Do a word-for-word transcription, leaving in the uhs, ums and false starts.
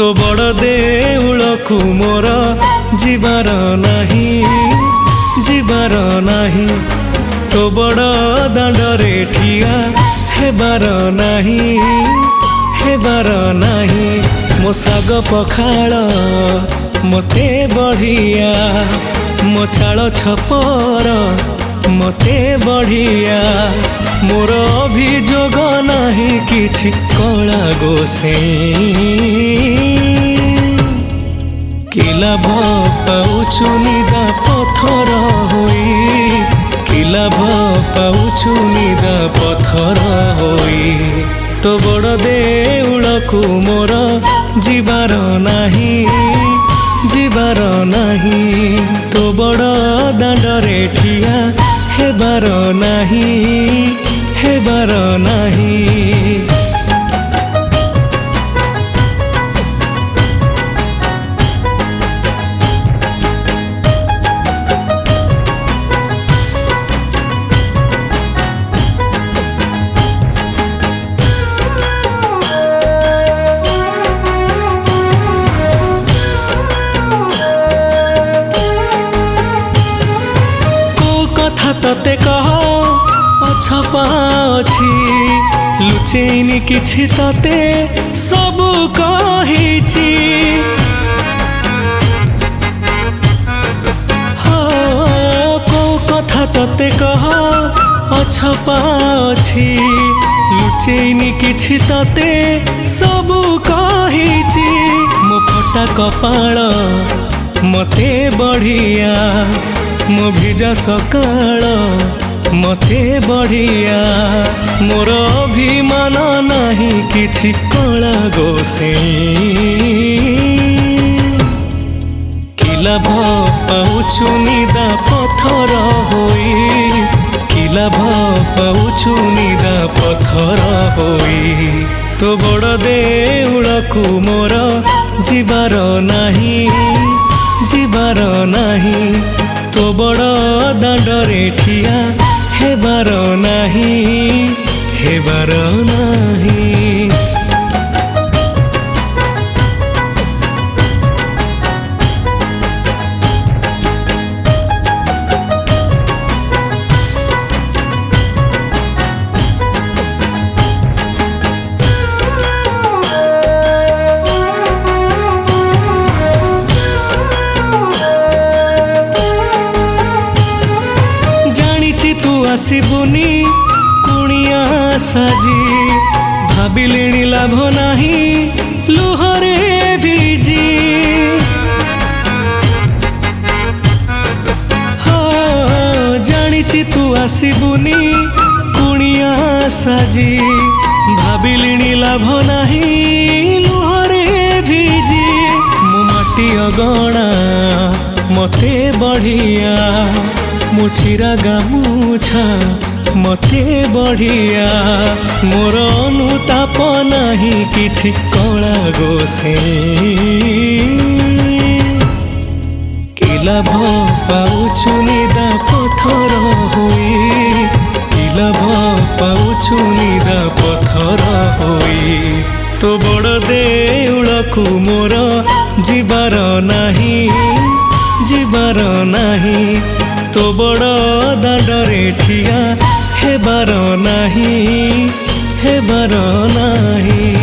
तो बड़ देउलकु मोर जीवार नाही जीवार नाही तो बड़ दांडरे ठिया हेबार नाही हेबार नाही मो साग पखाल मते बढ़िया मो चाल छपर मते बढ़िया मोर अभियोग नाही किछि कला गोसेई कि लाभ पाउछु निदा पथर होई कि लाभ पाउछु निदा पथर होई तो बड़ देउलकु मोर जीवार नाही जीवार नाही तो बड़ दांडरे ठिया हेबार नाही हेबार नाही। तते कह अछपा अछि लुचेनी किछि तते सब कहिछि हो को कथा तते कह अछपा अछि लुचेनी किछि तते सब कहिछि मो फटा कपाळ मते बढ़िया मो भिजा सकाळ मते बढ़िया मोर अभिमान नाही किछि कला गोसेई कि लाभ पाउछु निदा पथर होई कि लाभ पाउछु निदा पथर होई तो बड़ देउलकु मोर जीवार नाही जीवार नाही तो बड़ दांडरे ठिया हेबार नाही हेबार नाही। आसबुनी कुणिया साजी भाविली लाभ नाही लुहरे भिजी हाँ जानिछि तू आसबुनी कुणिया साजी भाविली लाभ नाही लुहरे भिजी मो माटी अगणा मते बढ़िया मो चिरा गामुछा मते बढ़िया मोर अनुताप नाही किछि कला गोसेई कि लाभ पाउछु निदा पथर होई कि लाभ पाउछु निदा पथर होई तो बड़ देउलकु मोर जीवार नाही जीवार नाही तो बड़ दांडरे ठिया हेबार नाही हेबार नाही।